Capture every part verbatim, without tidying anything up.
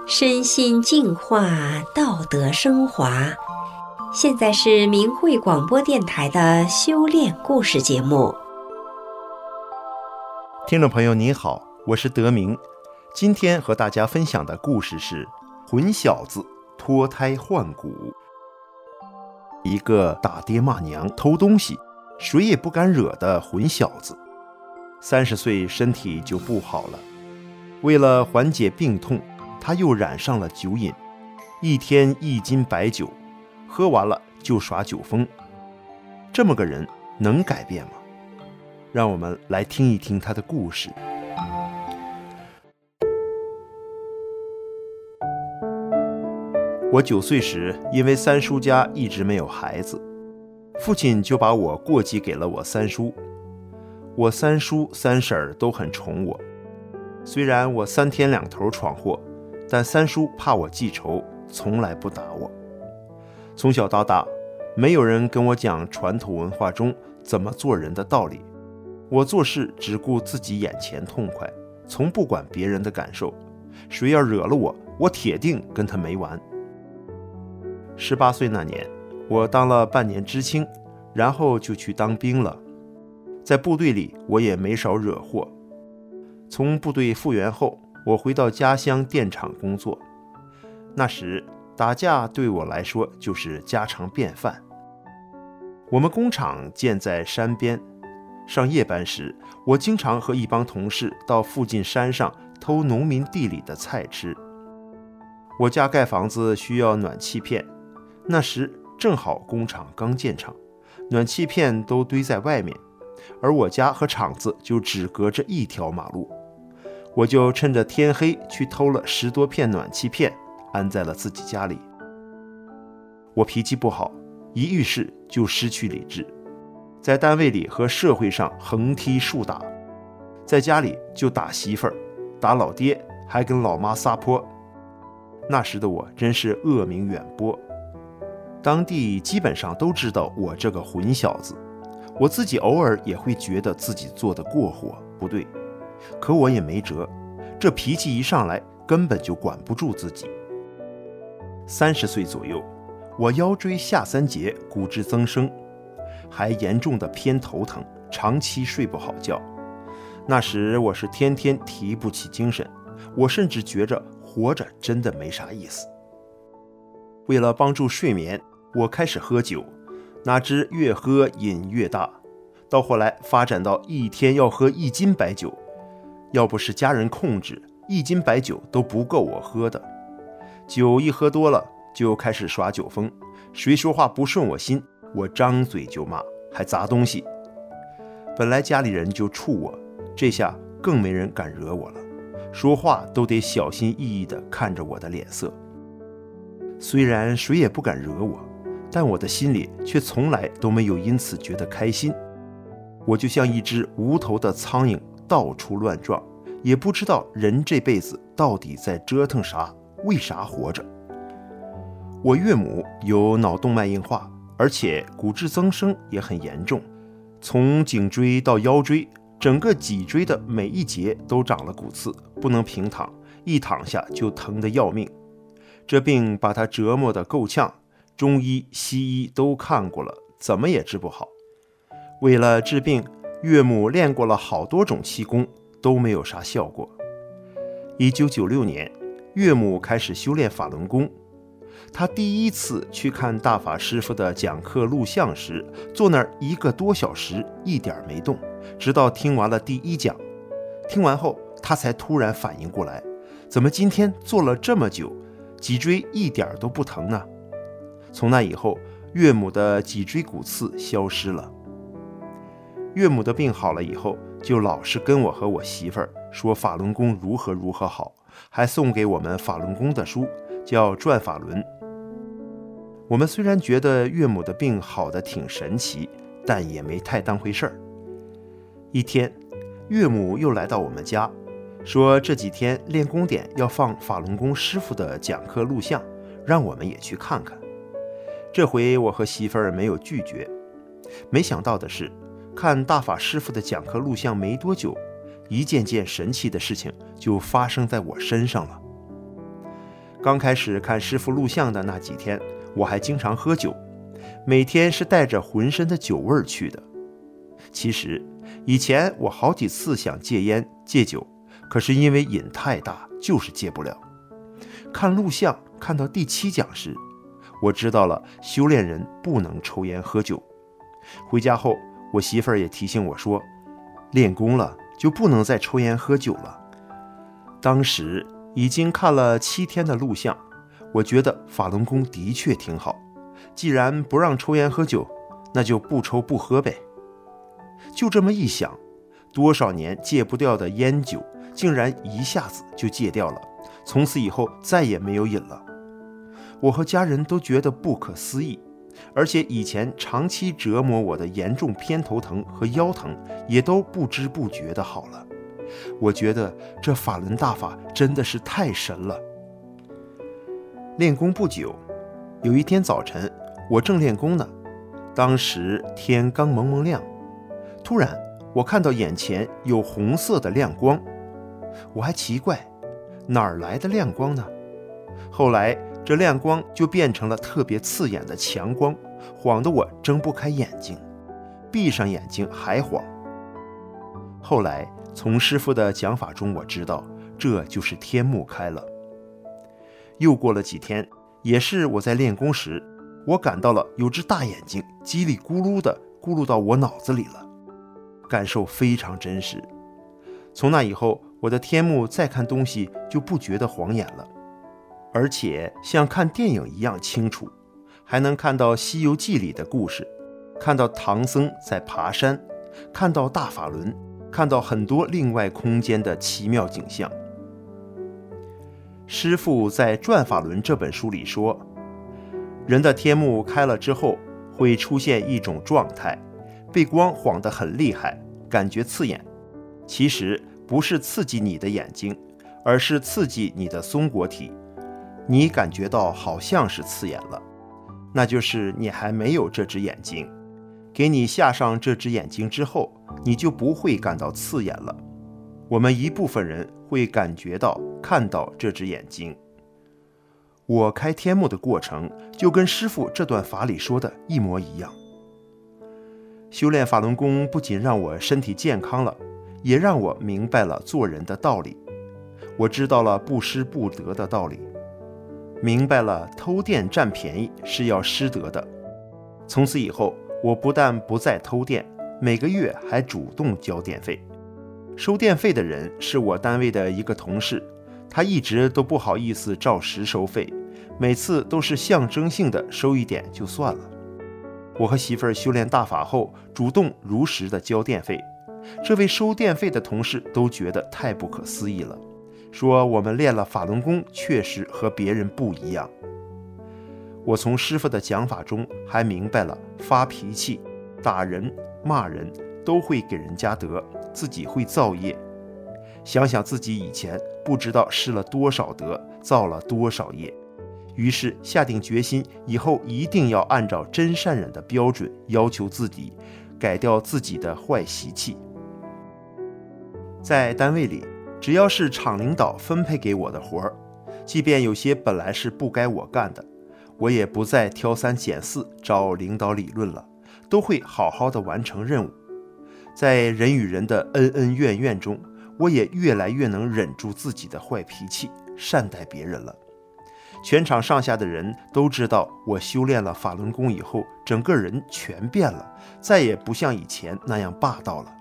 身心净化，道德升华。现在是明慧广播电台的修炼故事节目。 听众朋友您好，我是德明。今天和大家分享的故事是混小子脱胎换骨。一个打爹骂娘偷东西谁也不敢惹的混小子，三十岁身体就不好了。为了缓解病痛，他又染上了酒瘾，一天一斤白酒，喝完了就耍酒疯。这么个人能改变吗？让我们来听一听他的故事。我九岁时，因为三叔家一直没有孩子，父亲就把我过继给了我三叔。我三叔三婶儿都很宠我，虽然我三天两头闯祸，但三叔怕我记仇，从来不打我。从小到大，没有人跟我讲传统文化中怎么做人的道理，我做事只顾自己眼前痛快，从不管别人的感受。谁要惹了我，我铁定跟他没完。十八岁那年，我当了半年知青，然后就去当兵了。在部队里，我也没少惹祸。从部队复员后，我回到家乡电厂工作。那时打架对我来说就是家常便饭。我们工厂建在山边，上夜班时，我经常和一帮同事到附近山上偷农民地里的菜吃。我家盖房子需要暖气片，那时正好工厂刚建厂，暖气片都堆在外面，而我家和厂子就只隔着一条马路。我就趁着天黑去偷了十多片暖气片，安在了自己家里。我脾气不好，一遇事就失去理智，在单位里和社会上横踢竖打，在家里就打媳妇儿，打老爹，还跟老妈撒泼。那时的我真是恶名远播，当地基本上都知道我这个混小子。我自己偶尔也会觉得自己做的过火不对，可我也没辙，这脾气一上来根本就管不住自己。三十岁左右，我腰椎下三节骨质增生，还严重的偏头疼，长期睡不好觉。那时我是天天提不起精神，我甚至觉着活着真的没啥意思。为了帮助睡眠，我开始喝酒，哪知越喝瘾越大，到后来发展到一天要喝一斤白酒，要不是家人控制，一斤白酒都不够我喝的。酒一喝多了，就开始耍酒疯，谁说话不顺我心，我张嘴就骂，还砸东西。本来家里人就怵我，这下更没人敢惹我了，说话都得小心翼翼地看着我的脸色。虽然谁也不敢惹我，但我的心里却从来都没有因此觉得开心。我就像一只无头的苍蝇，到处乱撞，也不知道人这辈子到底在折腾啥，为啥活着。我岳母有脑动脉硬化，而且骨质增生也很严重，从颈椎到腰椎，整个脊椎的每一节都长了骨刺，不能平躺，一躺下就疼得要命。这病把他折磨得够呛，中医西医都看过了，怎么也治不好。为了治病，岳母练过了好多种气功，都没有啥效果。一九九六年，岳母开始修炼法轮功。她第一次去看大法师傅的讲课录像时，坐那儿一个多小时，一点没动，直到听完了第一讲。听完后，她才突然反应过来，怎么今天坐了这么久，脊椎一点都不疼呢？从那以后，岳母的脊椎骨刺消失了。岳母的病好了以后，就老是跟我和我媳妇儿说法轮功如何如何好，还送给我们法轮功的书，叫《转法轮》。我们虽然觉得岳母的病好得挺神奇，但也没太当回事儿。一天，岳母又来到我们家，说这几天练功点要放法轮功师傅的讲课录像，让我们也去看看。这回我和媳妇儿没有拒绝。没想到的是，看大法师傅的讲课录像没多久，一件件神奇的事情就发生在我身上了。 刚开始看师父录像的那几天，我还经常喝酒，每天是带着浑身的酒味去的。其实以前我好几次想戒烟戒酒，可是因为瘾太大，就是戒不了。看录像看到第七讲时，我知道了修炼人不能抽烟喝酒。回家后，我媳妇儿也提醒我说，练功了就不能再抽烟喝酒了。当时已经看了七天的录像，我觉得法轮功的确挺好，既然不让抽烟喝酒，那就不抽不喝呗。就这么一想，多少年戒不掉的烟酒竟然一下子就戒掉了，从此以后再也没有瘾了。我和家人都觉得不可思议，而且以前长期折磨我的严重偏头疼和腰疼也都不知不觉的好了。我觉得这法轮大法真的是太神了。练功不久，有一天早晨，我正练功呢，当时天刚蒙蒙亮，突然我看到眼前有红色的亮光，我还奇怪哪儿来的亮光呢？后来这亮光就变成了特别刺眼的强光，晃得我睁不开眼睛，闭上眼睛还晃。后来从师父的讲法中我知道，这就是天目开了。又过了几天，也是我在练功时，我感到了有只大眼睛叽里咕噜的咕噜到我脑子里了，感受非常真实。从那以后，我的天目再看东西就不觉得晃眼了，而且像看电影一样清楚，还能看到《西游记》里的故事，看到唐僧在爬山，看到大法轮，看到很多另外空间的奇妙景象。师父在《转法轮》这本书里说，人的天目开了之后，会出现一种状态，被光晃得很厉害，感觉刺眼。其实不是刺激你的眼睛，而是刺激你的松果体，你感觉到好像是刺眼了，那就是你还没有这只眼睛。给你下上这只眼睛之后，你就不会感到刺眼了。我们一部分人会感觉到看到这只眼睛。我开天目的过程就跟师父这段法里说的一模一样。修炼法轮功不仅让我身体健康了，也让我明白了做人的道理。我知道了不失不得的道理，明白了偷电占便宜是要失德的。从此以后，我不但不再偷电，每个月还主动交电费。收电费的人是我单位的一个同事，他一直都不好意思照实收费，每次都是象征性的收一点就算了。我和媳妇儿修炼大法后，主动如实的交电费，这位收电费的同事都觉得太不可思议了，说我们练了法轮功确实和别人不一样。我从师父的讲法中还明白了，发脾气、打人、骂人都会给人家得，自己会造业。想想自己以前不知道失了多少德，造了多少业，于是下定决心，以后一定要按照真善忍的标准要求自己，改掉自己的坏习气。在单位里，只要是厂领导分配给我的活儿，即便有些本来是不该我干的，我也不再挑三拣四找领导理论了，都会好好的完成任务。在人与人的恩恩怨怨中，我也越来越能忍住自己的坏脾气，善待别人了。全场上下的人都知道，我修炼了法轮功以后，整个人全变了，再也不像以前那样霸道了。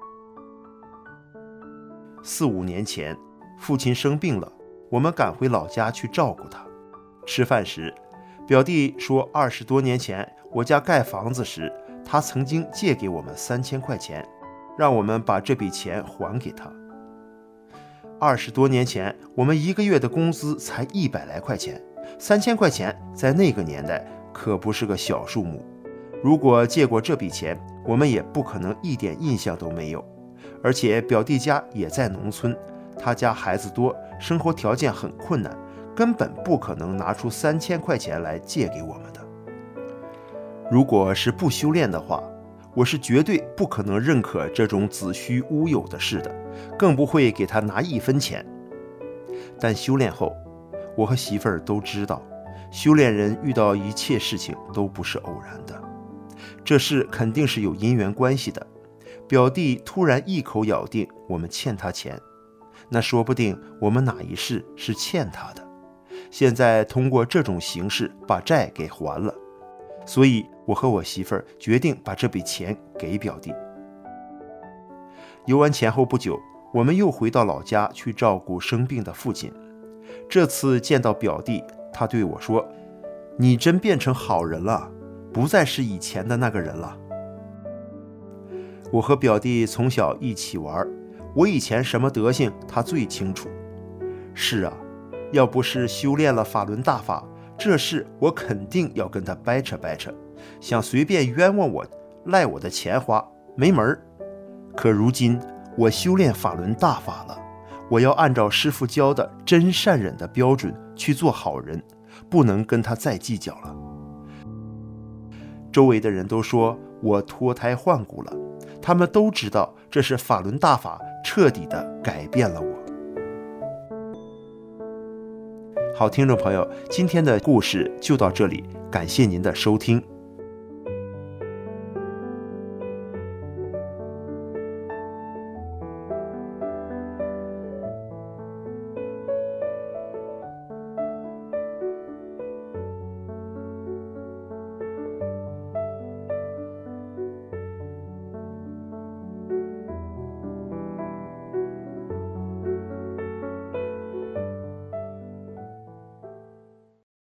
四五年前，父亲生病了，我们赶回老家去照顾他。吃饭时，表弟说二十多年前我家盖房子时，他曾经借给我们三千块钱，让我们把这笔钱还给他。二十多年前，我们一个月的工资才一百来块钱，三千块钱在那个年代可不是个小数目。如果借过这笔钱，我们也不可能一点印象都没有。而且表弟家也在农村，他家孩子多，生活条件很困难，根本不可能拿出三千块钱来借给我们的。如果是不修炼的话，我是绝对不可能认可这种子虚乌有的事的，更不会给他拿一分钱。但修炼后， 我和媳妇儿都知道，修炼人遇到一切事情都不是偶然的，这事肯定是有因缘关系的。表弟突然一口咬定我们欠他钱，那说不定我们哪一世是欠他的，现在通过这种形式把债给还了。所以我和我媳妇儿决定把这笔钱给表弟。游完前后不久，我们又回到老家去照顾生病的父亲。这次见到表弟，他对我说：“你真变成好人了，不再是以前的那个人了。”我和表弟从小一起玩，我以前什么德行他最清楚。是啊，要不是修炼了法轮大法，这事我肯定要跟他掰扯掰扯，想随便冤枉我赖我的钱花没门儿。可如今我修炼法轮大法了，我要按照师父教的真善忍的标准去做好人，不能跟他再计较了。周围的人都说我脱胎换骨了，他们都知道这是法轮大法彻底的改变了我。好，听众朋友，今天的故事就到这里，感谢您的收听。